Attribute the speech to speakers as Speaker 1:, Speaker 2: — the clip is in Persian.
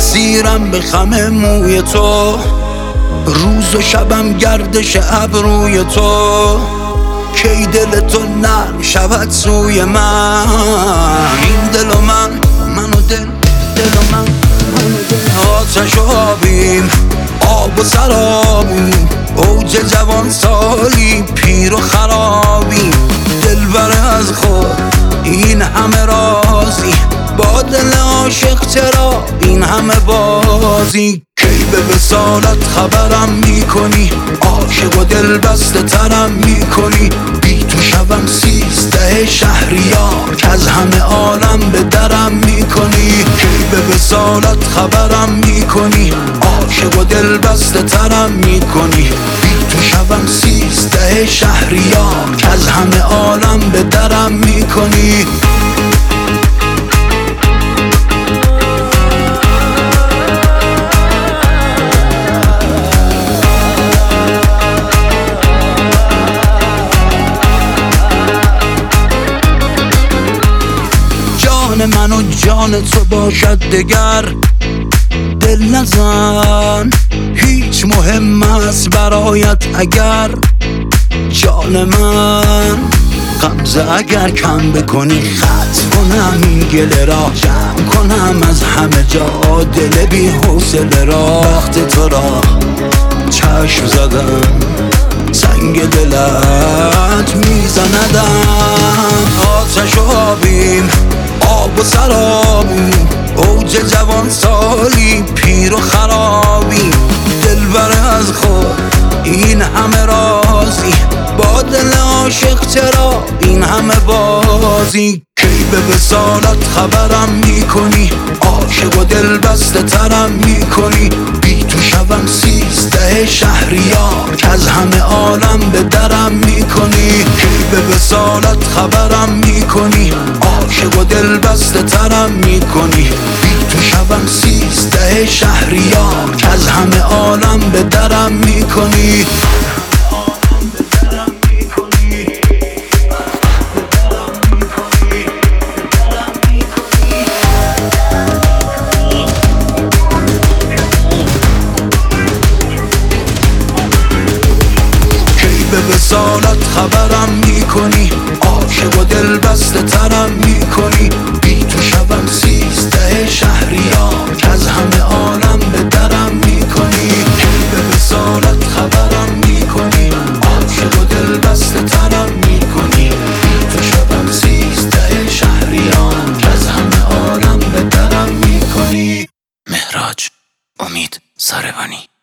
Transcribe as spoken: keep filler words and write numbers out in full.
Speaker 1: اسیرم به خم موی تو، روز و شبم گردش ابروی تو. کی دل تو نرم شود سوی من، این دل و من، من و دل، دل و من، من و دل. آتش و آبیم، آب و سرابیم، اوج جوان سالی، پیر و خرابیم. دلبر از خود این همه رازی، با دل عاشق چرا این همه بازی؟ کی به وصالت خبرم میکنی، عاشق و دل بسته ترم میکنی. بی تو شبم سیزده شهریار، که از همه عالم به درم میکنی. کی به وصالت خبرم میکنی، عاشق و دل بسته ترم میکنی. بی تو شبم سیزده شهریار، که از همه عالم به درم میکنی. جان من و جان تو باشد دگر، دل نزن هیچ مهم است برایت اگر. جان من غمزه اگر کم بکنی، خط کنم این گله را، جمع کنم از همه جا دل بی حوصله را. وقت تو را چشم زدم، سنگ دلت میزندم. آتش و آبیم، آب و سرابیم، اوج جوان سالی، پیر و خرابیم. دلبر از خود این همه رازی، با دل عاشق چرا این همه بازی؟ کی به وصالت خبرم میکنی، عاشق و دل بسته ترم میکنی. بی تو شبم سیزده شهریار، که از همه عالم به درم میکنی. کی به وصالت خبرم میکنی، عاشق و دل بسته ترم میکنی. بی تو شبم سیزده شهریار، که از همه عالم به درم میکنی. به وصالت خبرم میکنی، عاشق و دل بسته ترم میکنی. بی تو شبم سیزده شهریار، که از همه عالم به درم میکنی. به وصالت خبرم میکنی، عاشق و دل بسته ترم میکنی. بی تو شبم سیزده شهریار، که از همه عالم به درم میکنی. مهراج امید ساربانی.